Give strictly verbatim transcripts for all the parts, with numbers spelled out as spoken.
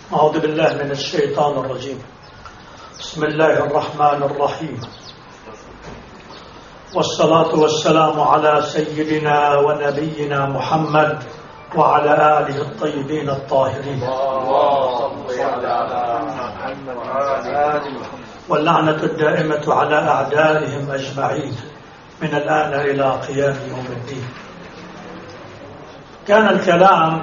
أعوذ بالله من الشيطان الرجيم. بسم الله الرحمن الرحيم، والصلاة والسلام على سيدنا ونبينا محمد وعلى آله الطيبين الطاهرين، واللعنة الدائمة على أعدائهم أجمعين من الآن إلى قيام يوم الدين. كان الكلام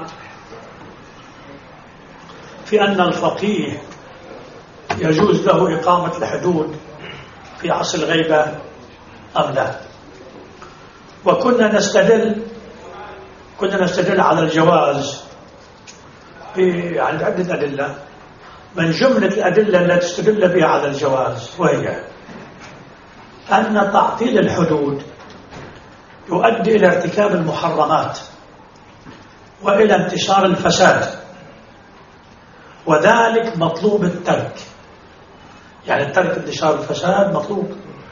في أن الفقيه يجوز له إقامة الحدود في عصر الغيبة أم لا، وكنا نستدل كنا نستدل على الجواز يعني بعدة أدلة. من جملة الأدلة التي تستدل بها على الجواز وهي أن تعطيل الحدود يؤدي إلى ارتكاب المحرمات وإلى انتشار الفساد، وذلك مطلوب الترك. يعني الترك انتشار الفساد مطلوب،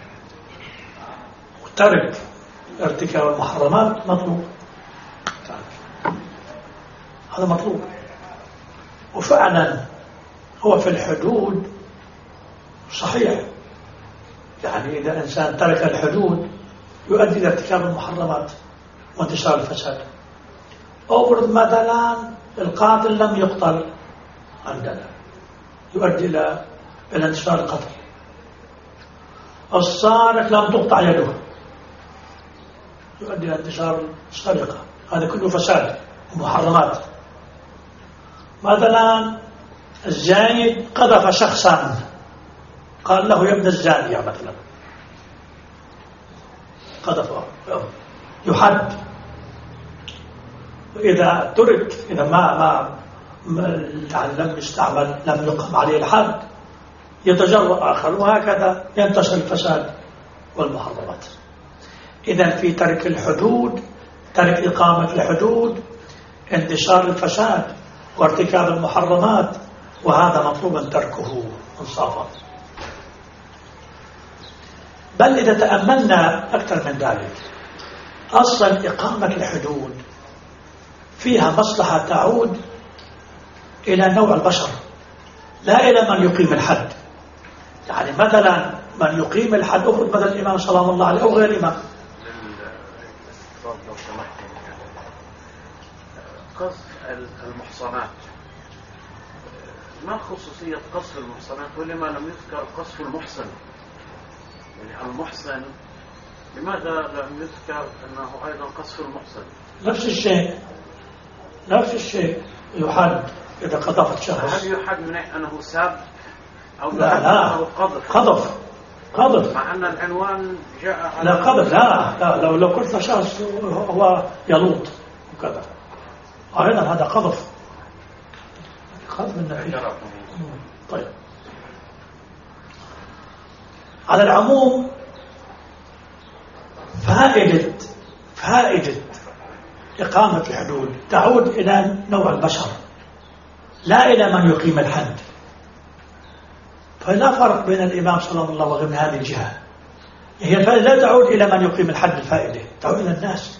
وترك ارتكاب المحرمات مطلوب، هذا مطلوب. وفعلا هو في الحدود صحيح، يعني إذا إنسان ترك الحدود يؤدي إلى ارتكاب المحرمات وانتشار الفساد. أفرض مثلا القاتل لم يقتل عندنا، يؤدي إلى إلى انتشار القتل. السارق لم تقطع يده، يؤدي إلى انتشار السرقة. هذا كله فساد ومحرمات. مثلا الزاني قذف شخصا، قال له يا ابن الزانية مثلا، قذفه، يحد. وإذا ترك، إذا ما ما يعني لم يستعمل، لم يقم عليه الحد، يتجرأ آخر، وهكذا ينتشر الفساد والمحرمات. إذن في ترك الحدود، ترك إقامة الحدود، انتشار الفساد وارتكاب المحرمات، وهذا مطلوب تركه انصافا. بل إذا تأملنا أكثر من ذلك، أصلا إقامة الحدود فيها مصلحة تعود إلى نوع البشر، لا إلى من يقيم الحد. يعني مثلا من يقيم الحد، أفرض مثلا الإمام صلى الله عليه أو غير الإمام. قصف المحصنات، ما خصوصية قصف المحصنات ولما لم يذكر قصف المحصن؟ يعني المحصن لماذا لم يذكر أنه أيضا قصف المحصن؟ نفس الشيء، نفس الشيء يحد إذا قذفت شخص. هل يحد من أنه ساب أو لا لا أنه قذف؟ قذف قذف مع أن العنوان جاء على لا قذف، لا لا لو لو كنت شخص هو يلوط وكذا، أيضا هذا قذف، قذف النبي. طيب، على العموم فائدة فائدة إقامة الحدود تعود إلى نوع البشر، لا إلى من يقيم الحد. فلا فرق بين الإمام صلى الله عليه وسلم وغير من هذه الجهة. هي لا تعود إلى من يقيم الحد الفائدة، تعود إلى الناس.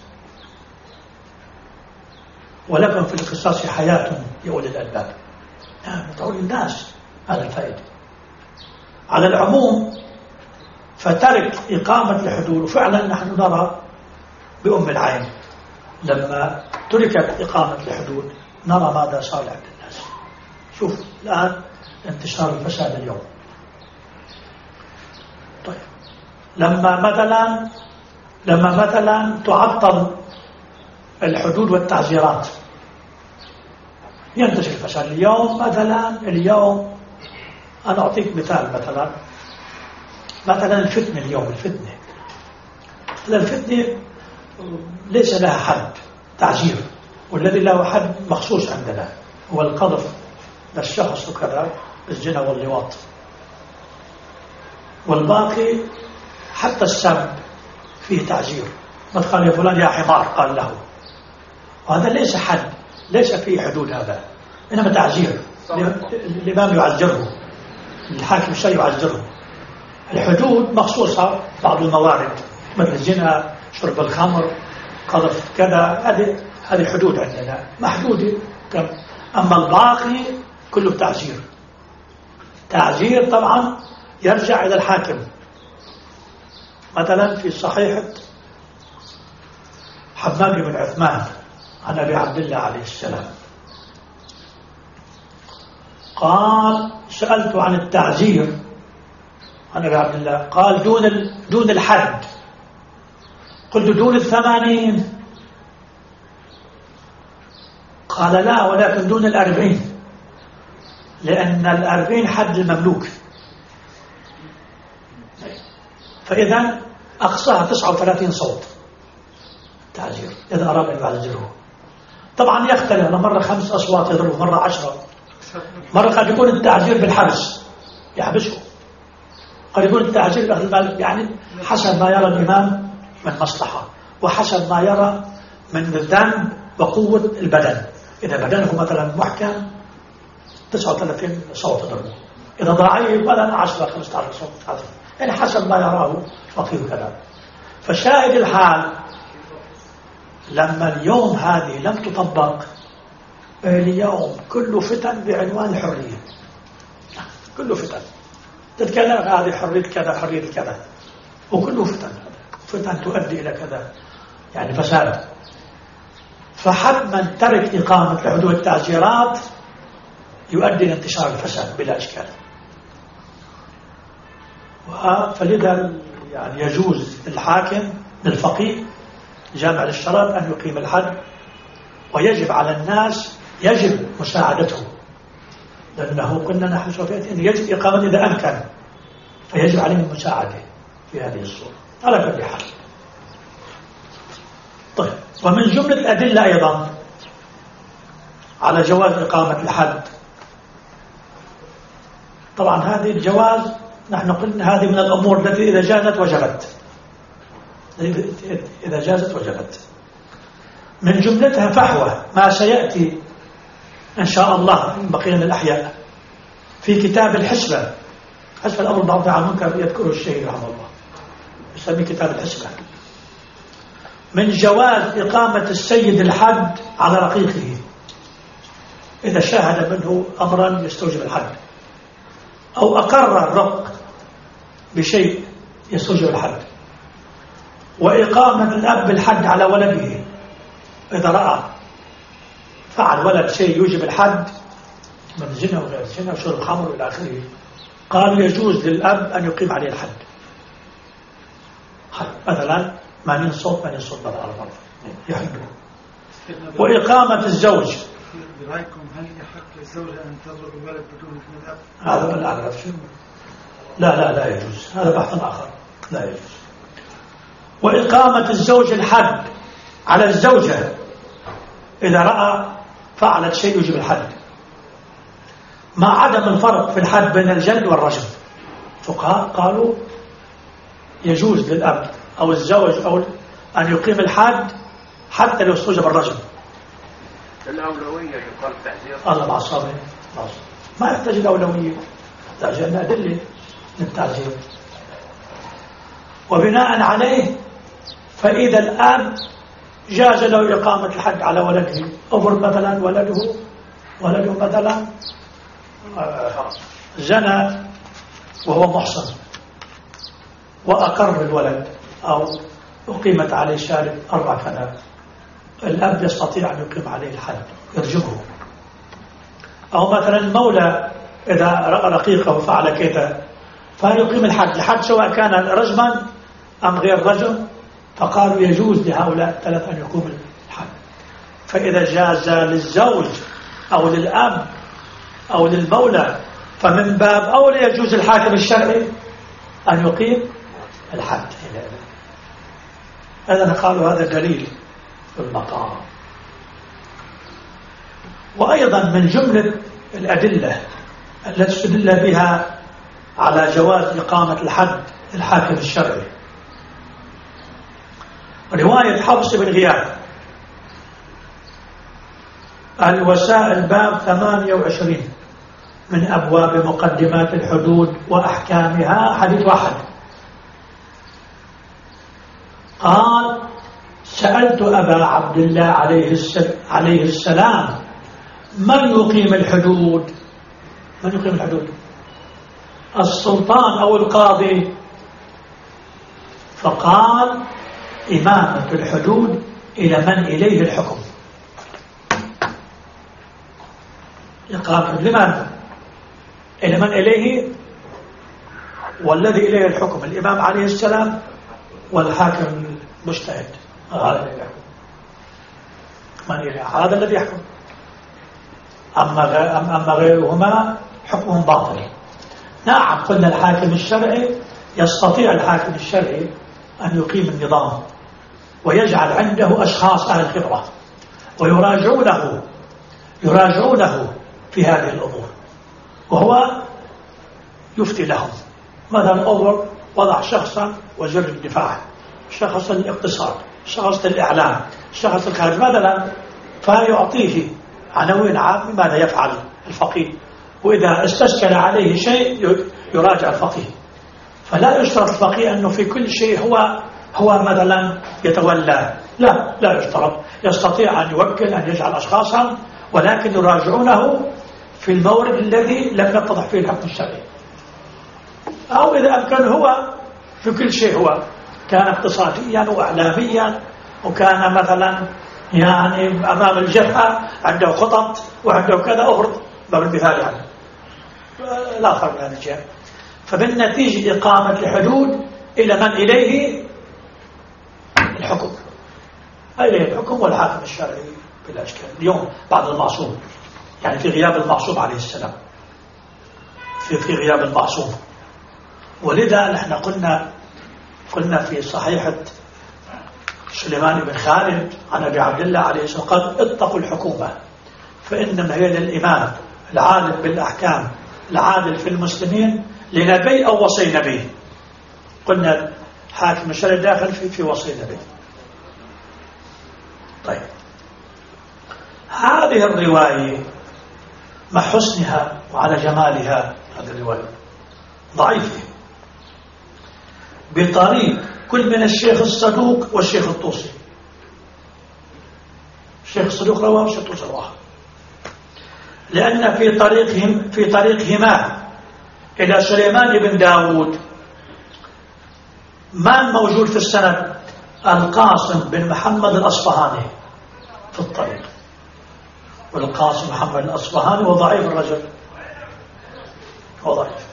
ولكم في القصاص حياة يا أولي الألباب. نعم، تعود للناس هذا الفائدة. على العموم فترك إقامة الحدود، وفعلا نحن نرى بأم العين لما تركت إقامة الحدود نرى ماذا صار عند الناس. شوف الآن انتشار الفساد اليوم. طيب، لما مثلا لما مثلا تعطل الحدود والتعزيرات ينتشر الفساد. اليوم مثلا اليوم أنا أعطيك مثال، مثلا مثلا الفتنة اليوم، الفتنة الفتنة ليس لها حد تعزير، والذي له حد مخصوص عندنا هو القذف للشخص وكذا، الزنا واللواط. والباقي حتى السب فيه تعزير، ما قال يا فلان يا حمار قال له، وهذا ليس حد، ليس فيه حدود، هذا إنما تعزير. الإمام يعزره، الحاكم الشرعي يعزره. الحدود مخصوصة بعض الموارد مثل الزنا، شرب الخمر، قذف كذا، هذه هذه الحدود عندنا محدودة. أما الباقي كله تعزير. تعزير طبعا يرجع إلى الحاكم. مثلا في صحيحة حماد بن عثمان عن أبي عبد الله عليه السلام قال سألت عن التعزير عن أبي عبد الله قال دون دون الحد. قلت دون الثمانين؟ قال لا، ولكن دون الأربعين، لأن الأربعين حد المملوك، فإذا أقصاها تسعة وثلاثين صوت تعزير إذا أراد أن يعزره. طبعا يختلف، مرة خمس أصوات يضرب، مرة عشرة، مرة قد يكون التعزير بالحبس يحبسه، قد يكون التعزير بأخذ المال، يعني حسب ما يرى الإمام من مصلحة وحسب ما يرى من ذنب وقوة البدن. إذا بدنه مثلا محكم تسعة وثلاثين صوت يضربه، إذا ضعيف مثلا عشرة خمسة عشر صوت، يعني حسب ما يراه فقيه كذا. فشاهد الحال لما اليوم هذه لم تطبق، اليوم كله فتن بعنوان الحرية، كله فتن، تتكلم هذه حرية كذا حرية كذا، وكله فتن، فتن تؤدي إلى كذا، يعني فساد. فحتما ترك إقامة حدود التعزيرات يؤدي إلى انتشار الفساد بلا إشكال. فلذا يعني يجوز الحاكم للفقيه جامع للشرط أن يقيم الحد، ويجب على الناس يجب مساعدته، لأنه قلنا نحن سوف يأتي أن يجب إقامة إذا أمكن، فيجب عليهم المساعدة في هذه الصورة على كل حال. طيب، ومن جملة الأدلة أيضا على جواز إقامة الحد، طبعا هذه الجواز نحن قلنا هذه من الأمور التي إذا جازت وجبت، إذا جازت وجبت. من جملتها فحوى ما سيأتي إن شاء الله بقينا الأحياء في كتاب الحسبة، حسب الأمر بالمعروف والنهي عن المنكر يذكره الشيخ رحمه الله، يسميه كتاب الحسبة، من جواز إقامة السيد الحد على رقيقه إذا شاهد منه أمرا يستوجب الحد، أو أقر الرق بشيء يستوجب الحد، وإقامة الأب بالحد على ولده إذا رأى فعل ولد شيء يوجب الحد من زنا وغير زنا وشرب خمر إلى آخره، قالوا يجوز للأب أن يقيم عليه الحد، مثلا ثمانين صوت ثمانين صوت بدل على مرة يحده. وإقامة الزوج، برأيكم هل يحق للزوجة أن تضرب الولد بدون إذن الأب؟ هذا لا أعرف شو، لا لا لا يجوز، هذا بحث آخر، لا يجوز. وإقامة الزوج الحد على الزوجة إذا رأى فعلت شيء يجب الحد، مع عدم الفرق في الحد بين الجلد والرجم. فقهاء قالوا يجوز للأب أو الزوج أو أن يقيم الحد حتى لو استوجب الرجم. الأولوية يقال تعزير، الله مع الصابر، ما يحتاج الأولوية، يحتاج أن أدلة للتعزير. وبناء عليه فإذا الآب جاز له إقامة الحد على ولده، أفرض مثلا ولده ولده مثلا زنى وهو محصن وأقر الولد أو أقيمت عليه شارب أربع كلاب، الأب يستطيع أن يقيم عليه الحد يرجمه. أو مثلا المولى إذا رأى رقيقه فعل كذا فيقيم الحد، الحد سواء كان رجما أم غير رجم، فقالوا يجوز لهؤلاء الثلاثة أن يقوم الحد. فإذا جاز للزوج أو للأب أو للمولى فمن باب أولى يجوز الحاكم الشرعي أن يقيم الحد. هذا قالوا هذا دليل في المقام. وأيضا من جملة الأدلة التي استدل بها على جواز إقامة الحد الحاكم الشرعي رواية حفص بن غياث الوسائل باب ثمانية وعشرين من أبواب مقدمات الحدود وأحكامها، حديث واحد. قال سألت أبا عبد الله عليه السلام من يقيم الحدود من يقيم الحدود؟ السلطان أو القاضي. فقال إمامة الحدود إلى من إليه الحكم. إقامة لماذا؟ إلى من إليه؟ والذي إليه الحكم الإمام عليه السلام والحاكم المجتهد. هذا من إليه هذا الذي يحكم. أما أما غيرهما حكمهم باطل. نعم قلنا الحاكم الشرعي يستطيع الحاكم الشرعي أن يقيم النظام ويجعل عنده أشخاص أهل الخبرة ويراجعونه يراجعونه في هذه الأمور وهو يفتي لهم. مثلا أول وضع شخصا وزير الدفاع، شخص الاقتصاد، شخص الإعلام، شخص الخارج مثلا، فيعطيه عناوين عامة ماذا يفعل الفقيه، وإذا استشكل عليه شيء يراجع الفقيه. فلا يشترط الفقيه أنه في كل شيء هو هو مثلا يتولى، لا لا يشترط. يستطيع أن يوكل أن يجعل أشخاصا ولكن يراجعونه في المورد الذي لم يتضح فيه الحكم الشرعي. أو إذا أمكن هو في كل شيء، هو كان اقتصاديا وإعلاميا وكان مثلا يعني أمام الجبهة عنده خطط وعنده كذا أفرض باب المثال يعني لا فرق من هذا الجهة. فبالنتيجة إقامة الحدود إلى من إليه الحكم، إليه الحكم والحاكم الشرعي بلا إشكال. اليوم بعد المعصوم، يعني في غياب المعصوم عليه السلام، في في غياب المعصوم. ولذا نحن قلنا قلنا في صحيحة سليمان بن خالد عن أبي عبد الله عليه السلام قال اتقوا الحكومة فإنما هي للإمام العادل بالأحكام العادل في المسلمين لنبي أو وصي نبي. قلنا حاكم الشرع داخل في في وصي نبي. طيب هذه الرواية مع حسنها وعلى جمالها هذه الرواية ضعيفة بطريق كل من الشيخ الصدوق والشيخ الطوسي. الشيخ الصدوق رواه والشيخ الطوسي رواه، لأن في طريقهم في طريقهما إلى سليمان بن داود من موجود في السند؟ القاسم بن محمد الأصفهاني في الطريق، والقاسم محمد الأصفهاني وضعيف الرجل، وضعيف.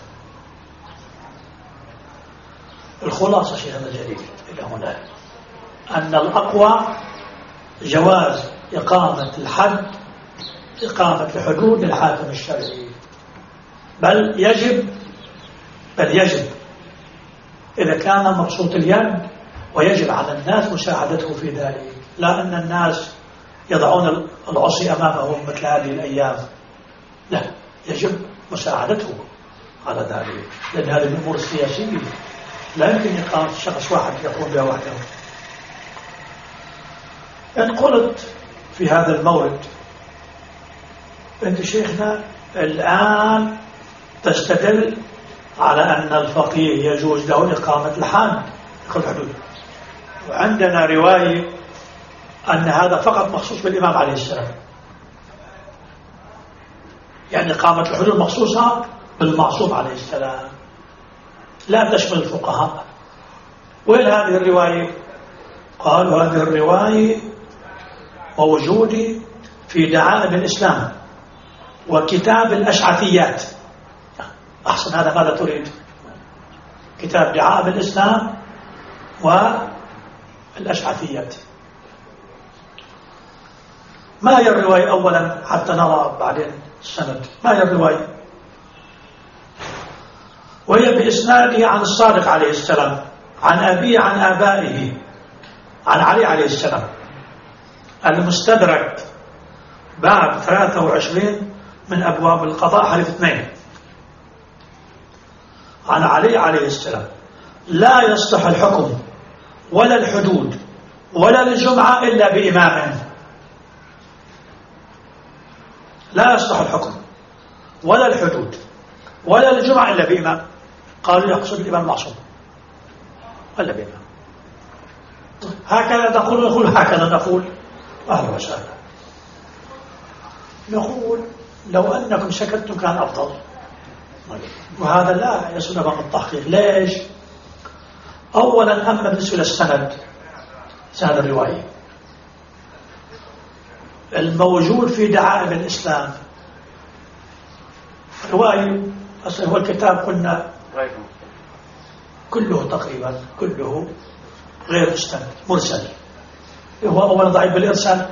الخلاصة شيء هذا الجديد إلى هنا أن الأقوى جواز إقامة الحد إقامة الحدود للحاكم الشرعي، بل يجب بل يجب إذا كان مبسوط اليد، ويجب على الناس مساعدته في ذلك، لا أن الناس يضعون العصي أمامهم مثل هذه الأيام، لا، يجب مساعدته على ذلك، لأن هذه الأمور السياسية لا يمكن إقامة شخص واحد يقوم بها وحده. إن قلت في هذا المورد أنت شيخنا الآن تستدل على أن الفقيه يجوز له إقامة الحد الحدود، وعندنا رواية أن هذا فقط مخصوص بالإمام عليه السلام، يعني إقامة الحدود مخصوصة بالمعصوم عليه السلام لا تشمل الفقهاء. وين هذه الرواية؟ قالوا هذه الرواية موجودة في دعائم الإسلام وكتاب الأشعثيات. أحسن، هذا ماذا تريد؟ كتاب دعائم الإسلام والأشعثيات. ما هي الرواية أولا حتى نرى بعدين السند؟ ما هي الرواية؟ وهي بإسناده عن الصادق عليه السلام عن أبيه عن آبائه عن علي عليه السلام، المستدرك باب ثلاثة وعشرين من أبواب القضاء حديث اثنين. عن علي عليه السلام: لا يصلح الحكم ولا الحدود ولا الجمعة إلا بإمام. لا يصلح الحكم ولا الحدود ولا الجمعة إلا بإمام. قالوا يقصد الإمام المعصوم ولا بإمام. هكذا نقول نقول هكذا نقول أهلا وسهلا. نقول لو أنكم سكتتم كان أفضل، وهذا لا يصل أمام التحقيق. ليش؟ أولا أما بالنسبة للسند، سند الرواية الموجود في دعائم الإسلام، رواية أصلا هو الكتاب قلنا كله تقريبا كله غير مستند مرسل، هو أولا ضعيف بالإرسال،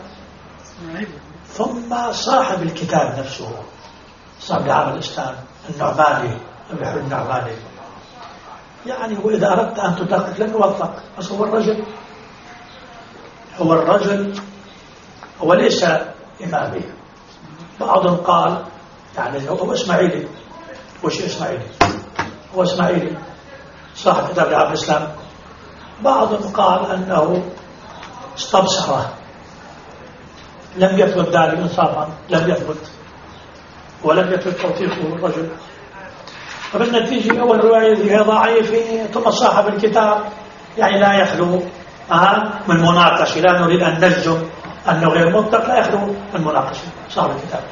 ثم صاحب الكتاب نفسه صاحب دعائم الإسلام النعماني أبي حلو النعماني، يعني وإذا أردت أن تدقق لن يوثق، بس هو الرجل هو الرجل هو ليس إمامي. بعضهم قال يعني هو إسماعيلي، هو شيء إسماعيلي، هو إسماعيلي صاحب كتاب دعائم الإسلام. بعضهم قال أنه استبصره، لم يثبت ذلك إنصافا، لم يثبت ولم يثبت توثيقه الرجل. فبالنتيجة أول رواية هي ضعيفة، ثم صاحب الكتاب يعني لا يخلو من مناقشة، لا نريد أن نجزم أنه غير منطق، لا يخلو من مناقشة صاحب الكتاب.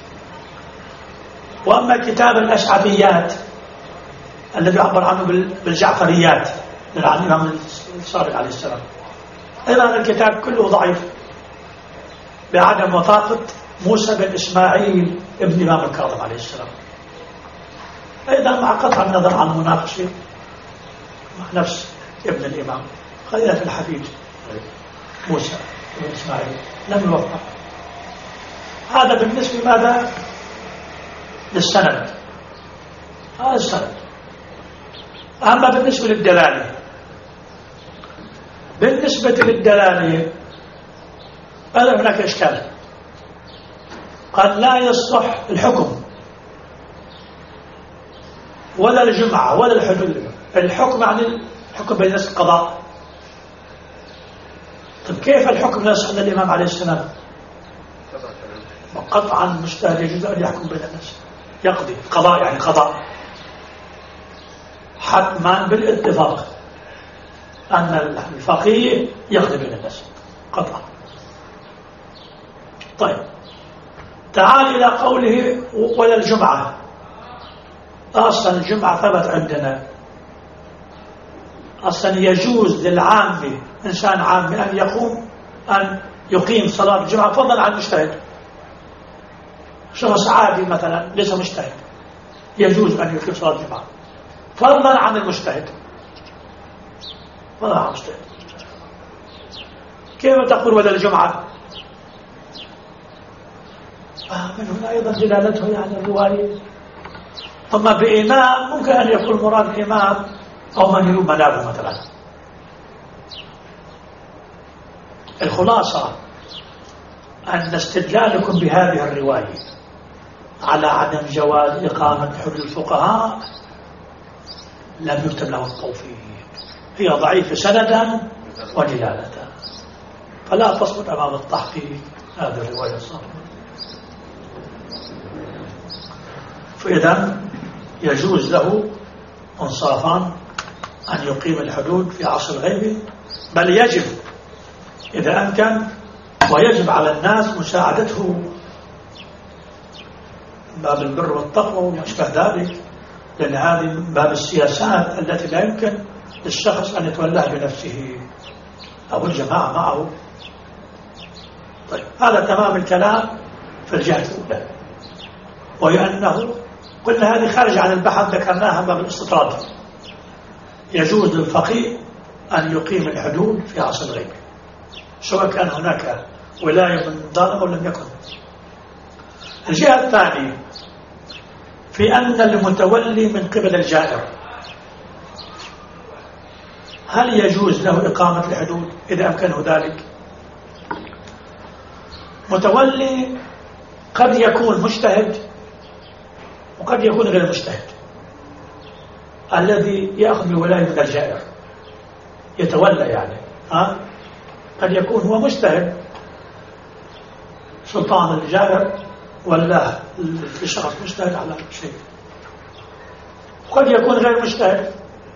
وأما كتاب الأشعريات الذي يعبر عنه بالجعفريات عن الإمام الصادق عليه السلام، أيضا الكتاب كله ضعيف بعدم وثاقة موسى بن إسماعيل ابن الإمام الكاظم عليه السلام، أيضا مع قطع النظر عن مناقشة مع نفس ابن الإمام. خلينا في الحفيد موسى بن إسماعيل لم يوفق. هذا بالنسبة ماذا؟ للسند، هذا السند. أما بالنسبة للدلالة، بالنسبة للدلالة هذا هناك إشكال. قد لا يصح الحكم ولا الجمعة ولا الحدود. الحكم عن الحكم بين الناس القضاء. طيب كيف الحكم لا يصح للإمام عليه السلام؟ قطعا مجتهد يجوز أن يحكم بين الناس، يقضي قضاء يعني قضاء حتما بالاتفاق أن الفقيه يقضي بين الناس قطعا. طيب تعال إلى قوله ولا الجمعة. أصلا الجمعة ثبت عندنا، أصلا يجوز للعامة إنسان عامي أن يقوم أن يقيم صلاة الجمعة فضلا عن المجتهد. شخص عادي مثلا ليس مجتهد يجوز أن يقيم صلاة الجمعة فضلا عن المجتهد، فضلا عن المجتهد. كيف تقول ولا الجمعة؟ من هنا أيضا دلالته يعني الرواية. ثم بإمام ممكن أن يكون مراد إمام أو من يلوم منابه مثلا. الخلاصة أن استدلالكم بهذه الرواية على عدم جواز إقامة حجج الفقهاء لم يكتب له التوفيق، هي ضعيفة سندا ودلالة، فلا تصبت أمام التحقيق هذه الرواية الصحيحة. فإذا يجوز له انصافا أن يقيم الحدود في عصر غيره، بل يجب إذا أمكن، ويجب على الناس مساعدته باب البر والتقوى وما أشبه ذلك، لأن هذه من باب السياسات التي لا يمكن للشخص أن يتولاها بنفسه أو الجماعة معه. طيب هذا تمام الكلام في الجهة الأولى، وهي أنه قلنا هذه خارج عن البحث ذكرناها باب الاستطراد. يجوز للفقيه أن يقيم الحدود في عصر غيره سواء كان هناك ولاية من ظالم أو لم يكن. الجهة الثانية في أن المتولي من قبل الجائر هل يجوز له إقامة الحدود إذا أمكنه ذلك؟ متولي قد يكون مجتهد وقد يكون غير مجتهد، الذي يأخذ بولاية من الجائر يتولى يعني ها قد يكون هو مجتهد سلطان الجائر ولا الشخص مجتهد على شيء، وقد يكون غير مجتهد.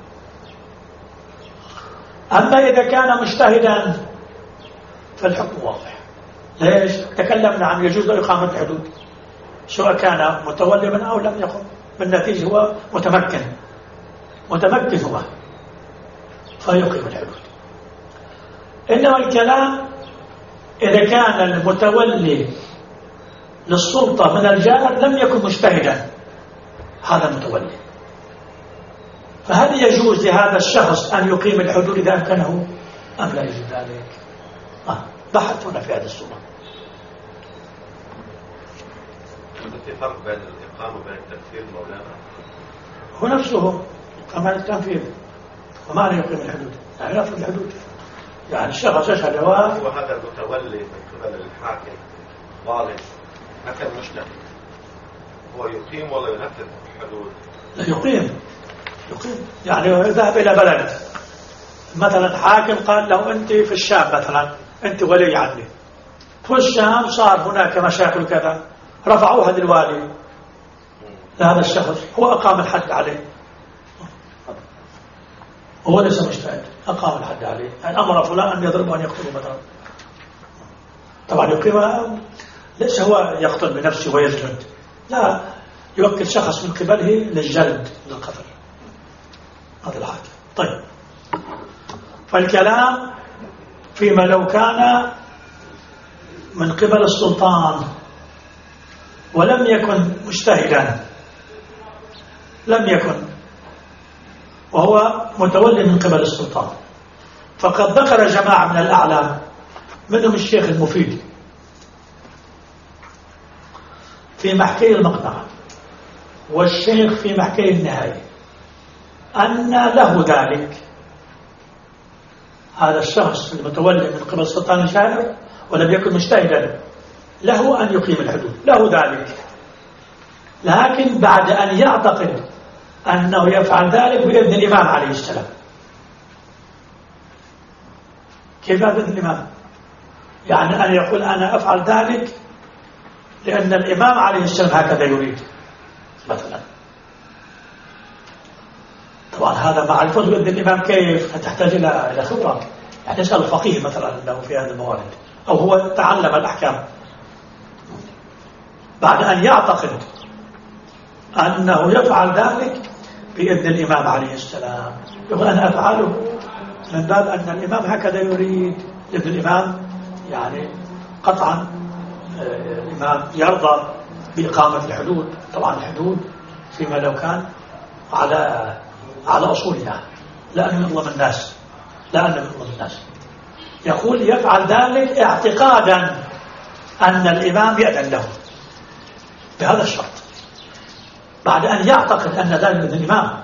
أما إذا كان مجتهدا فالحكم واضح. ليش؟ تكلمنا عن يجوز له إقامة الحدود، سواء كان متولما أو لم يقم، بالنتيجة هو متمكن متمكن هو فيقيم الحدود. إنما الكلام إذا كان المتولي للسلطة من الجائر لم يكن مجتهدا هذا المتولي، فهل يجوز لهذا الشخص أن يقيم الحدود إذا أمكنه أم لا يجوز ذلك؟ آه. بحث هنا في هذه الصورة. في فرق بين الإقامة وبين التنفيذ مولانا؟ هو نفسه كمان التنفيذ. ومعنى يقيم الحدود يعني يفرض الحدود، يعني الشخص يشهد وهذا المتولي من قبل الحاكم ظالم مثل مجتهد، هو يقيم ولا ينفذ الحدود؟ لا يقيم يقيم يعني ذهب إلى بلد مثلا، حاكم قال له أنت في الشام مثلا أنت ولي عني، في الشام صار هناك مشاكل كذا، رفعوها للوالي لهذا الشخص، هو أقام الحد عليه، هو ليس مجتهد، أقام الحد عليه، يعني أمر فلان أن يضرب وأن يقتل مثلا. طبعا يقيم ليس هو يقتل بنفسه ويجلد، لا، يوكل شخص من قبله للجلد للقتل، هذا الحاكم. طيب، فالكلام فيما لو كان من قبل السلطان ولم يكن مجتهدا، لم يكن وهو متولي من قبل السلطان، فقد ذكر جماعة من الأعلام منهم الشيخ المفيد في محكي المقنع والشيخ في محكي النهاية أن له ذلك، هذا الشخص المتولي من قبل السلطان الجائر ولم يكن مجتهدا له أن يقيم الحدود، له ذلك، لكن بعد أن يعتقد أنه يفعل ذلك بإذن الإمام عليه السلام. كيف بإذن الإمام؟ يعني أن يقول أنا أفعل ذلك لأن الإمام عليه السلام هكذا يريد مثلا. طبعا هذا معرفة بإذن الإمام كيف تحتاج إلى إلى خبرة، يعني يسأل الفقيه مثلا أنه في هذه الموارد، أو هو تعلم الأحكام بعد أن يعتقد أنه يفعل ذلك بإذن الإمام عليه السلام، يقول أنا أفعله من باب أن الإمام هكذا يريد، لأن الإمام يعني قطعا الإمام يرضى بإقامة الحدود. طبعا الحدود فيما لو كان على على أصولها، لا أن يظلم الناس، لا أن يظلم الناس، يقول يفعل ذلك اعتقادا أن الإمام يأذن له بهذا الشرط، بعد أن يعتقد أن ذلك من الإمام.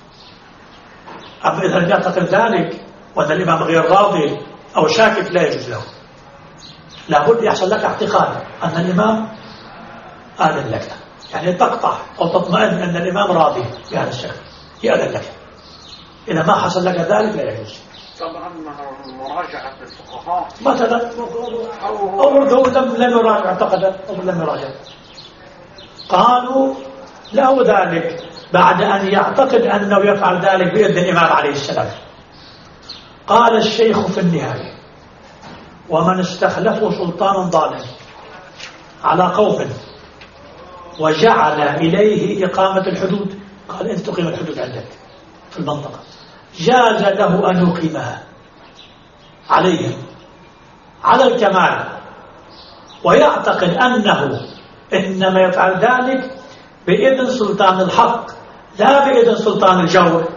أما إذا لم يعتقد ذلك وأن الإمام غير راضي أو شاكك لا يجوز له، لابد يحصل لك اعتقاد أن الإمام آذن لك، يعني تقطع أو تطمئن أن الإمام راضي بهذا الشكل يأذن لك. إذا ما حصل لك ذلك لا يجوز. طبعا مراجعة الفقهاء مثلا أو لم لم يراجع اعتقد أو لم يراجع، قالوا له ذلك بعد أن يعتقد أنه يفعل ذلك بإذن الإمام عليه السلام. قال الشيخ في النهاية: ومن استخلفه سلطان ظالم على قوم وجعل إليه إقامة الحدود، قال أنت تقيم الحدود عندك في المنطقة، جاز له أن يقيمها عليهم على الكمال، ويعتقد أنه إنما يفعل ذلك بإذن سلطان الحق لا بإذن سلطان الجور.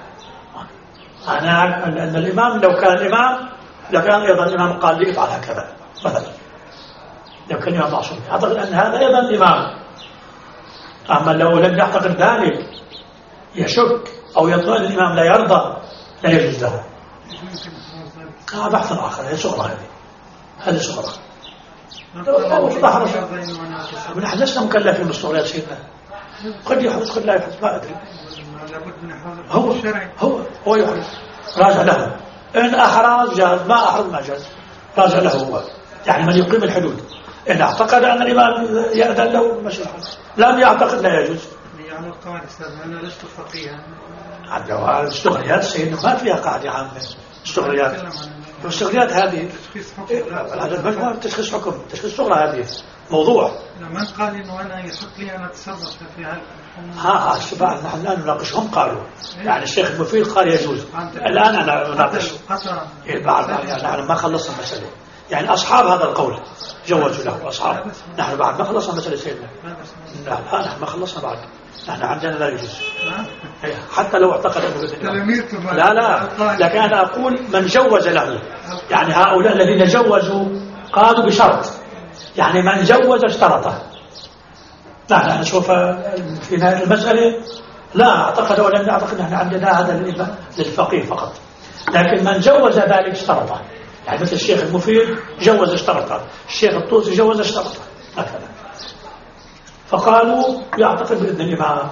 أنا أن الإمام لو كان الإمام لكان أيضا الإمام قال لي افعل هكذا مثلا، لو كان الإمام معصوم أعتقد أن هذا أيضا الإمام. أما لو لم يعتقد ذلك يشك أو يطمئن الإمام لا يرضى لا يجوز له. هذا بحث آخر، هذه شغلة، هذه هذه شغلة. ونحن لسنا مكلفين بالصغريات سيدنا، قد يحرص قد لا يحرص ما أدري. هو هو هو يحرص، راجع له، إن أحرز جاز، ما أحرز ما جاز، راجع له هو. يعني من يقيم الحدود إن اعتقد أن الإمام يأذن له مشي الحرص، لم يعتقد لا يجوز. يعني القواعد أستاذ أنا لست فقيها. عندها الاشتغاليات سيدنا ما فيها قاعدة عامة، اشتغاليات الشغلات هذه هذا المجموعة تشخيص حكم، تشخيص شغلة هذه موضوع. من قال إنه أنا يحق لي أن أتصرف في هذا؟ ها ها شباب نحن لا نناقشهم قالوا يعني الشيخ المفيد قال يجوز. الآن أنا أناقش بعد يعني ما خلصنا المسألة. يعني أصحاب هذا القول جوزوا له أصحاب. نحن بعد ما خلصنا مسألة سيدنا. لا نحن ما خلصنا بعد. نحن عندنا لا يجوز حتى لو اعتقد أنه لا لا. لكن أنا أقول من جوز له يعني هؤلاء الذين جوزوا قالوا بشرط يعني من جوز اشترطه. لا نشوف في هذه المسألة لا أعتقد ولا نعتقد نحن عندنا هذا للفقيه فقط. لكن من جوز ذلك اشترطه يعني مثل الشيخ المفيد جوز اشترطه، الشيخ الطوسي جوز اشترطه هكذا. فقالوا يعتقد بإذن الإمام.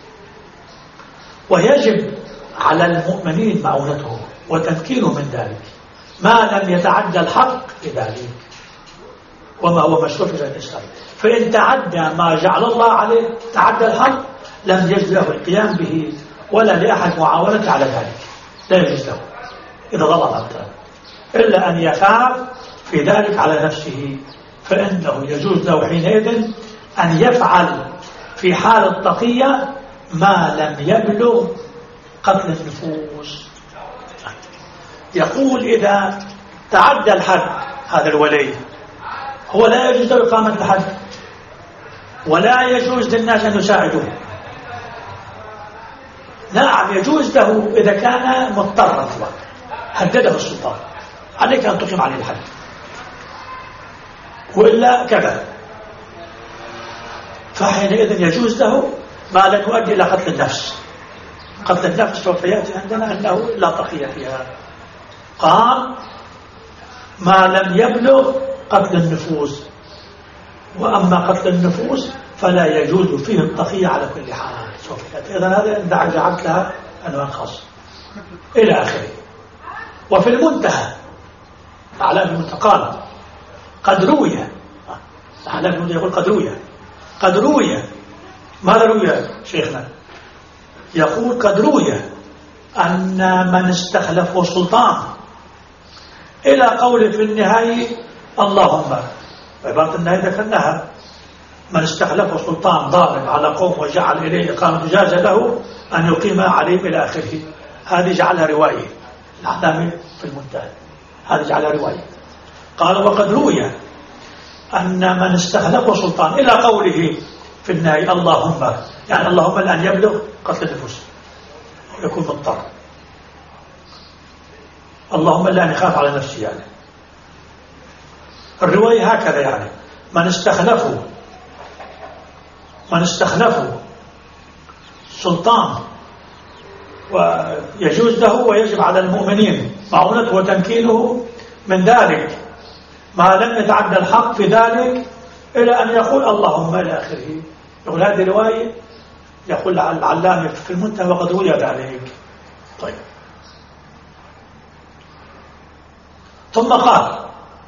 ويجب على المؤمنين معونته وتمكينه من ذلك ما لم يتعدى الحق بذلك وما هو مشروع في الإسلام. فإن تعدى ما جعل الله عليه تعدى الحق لم يجد له القيام به ولا لأحد معاونته على ذلك، لا يجوز له إذا ظلم أبدا إلا أن يخاف في ذلك على نفسه، فإنه يجوز له حينئذ أن يفعل في حال التقية ما لم يبلغ قتل النفوس. يقول إذا تعدى الحد هذا الولي هو لا يجوز له إقامة الحد ولا يجوز للناس أن يساعدوه. نعم يجوز له إذا كان مضطرا هدده السلطان عليك أن تقيم عليه الحد وإلا كذا، فحينئذ يجوز له ما لا تؤدي إلى قتل النفس. قتل النفس سوف يأتي عندنا أنه لا تقية فيها. قال ما لم يبلغ قتل النفوس، وأما قتل النفوس فلا يجوز فيه التقية على كل حال. إذا هذا دع جعلت لها أنواع خاصة إلى آخره. وفي المنتهى أعلام المنتهى قال قد روي، أعلام المنتهى يقول قد روي، قد روي. ماذا روي شيخنا؟ يقول قد روي أن من استخلفه سلطان إلى قول في النهاية اللهم، عبارة النهاية ذكرناها، من استخلفه سلطان ظالم على قوم وجعل إليه إقامة جاز له أن يقيم عليه إلى آخره. هذه جعلها رواية الأعلام في المنتهى، هذه جعلها رواية. قال وقد روي أن من استخلفه سلطان إلى قوله في النهاية اللهم، يعني اللهم الآن يبلغ قتل النفوس يكون مضطر، اللهم الآن يخاف على نفسه. يعني الرواية هكذا يعني من استخلفه من استخلفه سلطان ويجوز له ويجب على المؤمنين معونته وتمكينه من ذلك ما لم يتعدى الحق في ذلك إلى أن يقول اللهم إلى آخره. يقول هذه رواية، يقول العلامة في المنتهى وقد روي ذلك. طيب ثم قال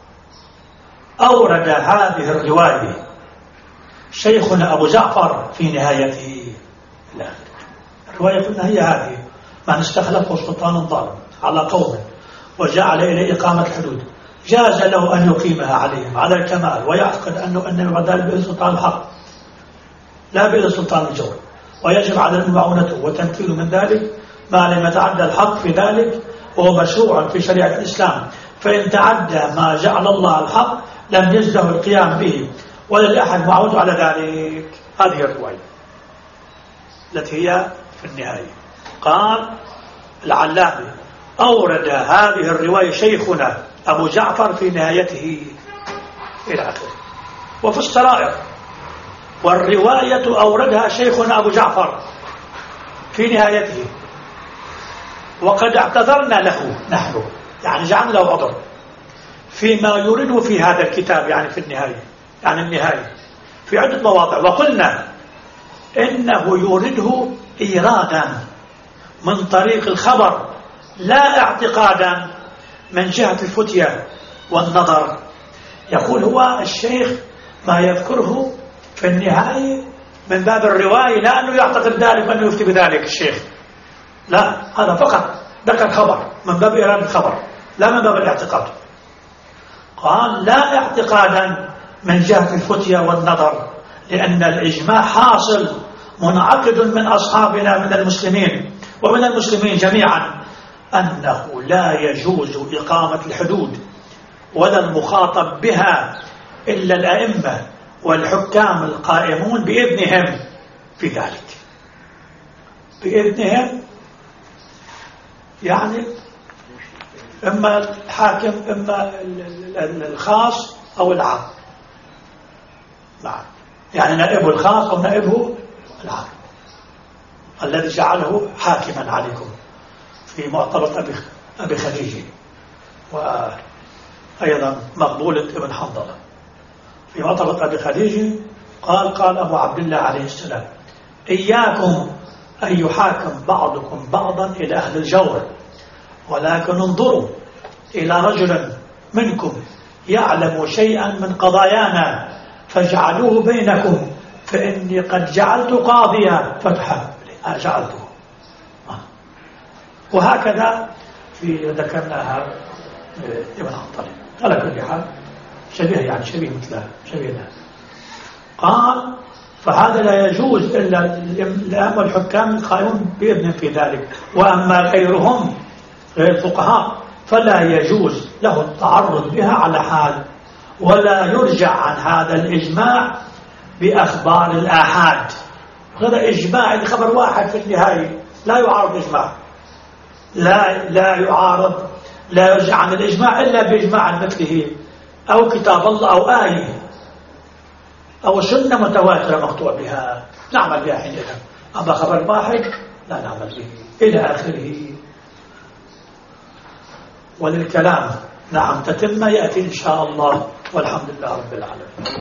أورد هذه الرواية شيخنا أبو جعفر في نهايته. لا الرواية كلها هي هذه: من استخلفه سلطان ظالم على قوم وجعل إليه إقامة الحدود جاز له أن يقيمها عليهم على الكمال، ويعتقد أنه أن بعد ذلك بإذن سلطان الحق لا بإذن سلطان الجور، ويجب على معونته وتمكينه من ذلك ما لم يتعدى الحق في ذلك، وهو مشروع في شريعة الإسلام. فإن تعدى ما جعل الله الحق لم يجده القيام به ولا لأحد معود على ذلك. هذه الرواية التي هي في النهاية. قال العلامة أورد هذه الرواية شيخنا أبو جعفر في نهايته إلى آخره. وفي السرائر والرواية أوردها شيخنا أبو جعفر في نهايته، وقد اعتذرنا له نحن، يعني جعلنا له عذر فيما يريده في هذا الكتاب، يعني في النهاية، يعني النهاية في عدة مواضع، وقلنا إنه يورده إيرادا من طريق الخبر لا اعتقادا من جهة الفتية والنظر. يقول هو الشيخ ما يذكره في النهاية من باب الرواية، لا أنه يعتقد ذلك وأنه يفتي بذلك الشيخ، لا، هذا فقط ذكر خبر من باب إيراد الخبر لا من باب الاعتقاد. قال لا اعتقادا من جهة الفتية والنظر، لأن الإجماع حاصل منعقد من أصحابنا من المسلمين ومن المسلمين جميعا أنه لا يجوز إقامة الحدود ولا المخاطب بها إلا الأئمة والحكام القائمون بإذنهم في ذلك. بإذنهم يعني إما الحاكم إما الخاص أو العام، يعني نائبه الخاص أو نائبه العام الذي جعله حاكما عليكم في معترض أبي أبي خديجة، وأيضا مقبولة ابن حنظلة. في معترض أبي خديجة قال قال أبو عبد الله عليه السلام: إياكم أن يحاكم بعضكم بعضا إلى أهل الجور، ولكن انظروا إلى رجل منكم يعلم شيئا من قضايانا فاجعلوه بينكم، فإني قد جعلت قاضيا فتحا جعلته. وهكذا في ذكرناها ابن حنظلة. على كل حال شبيه يعني شبيه مثلها شبيه. قال فهذا لا يجوز إلا الأئمة الحكام القائمون بإذن في ذلك، وأما غيرهم غير الفقهاء فلا يجوز له التعرض بها على حال، ولا يرجع عن هذا الإجماع بأخبار الآحاد. هذا إجماع خبر واحد في النهاية لا يعارض إجماع، لا لا يعارض، لا يرجع عن الإجماع إلا بإجماع مثله أو كتاب الله أو آية أو سنة متواترة مقطوع بها نعمل بها حينئذ. أما خبر واحد لا نعمل به إلى آخره. وللكلام نعم تتم يأتي إن شاء الله، والحمد لله رب العالمين.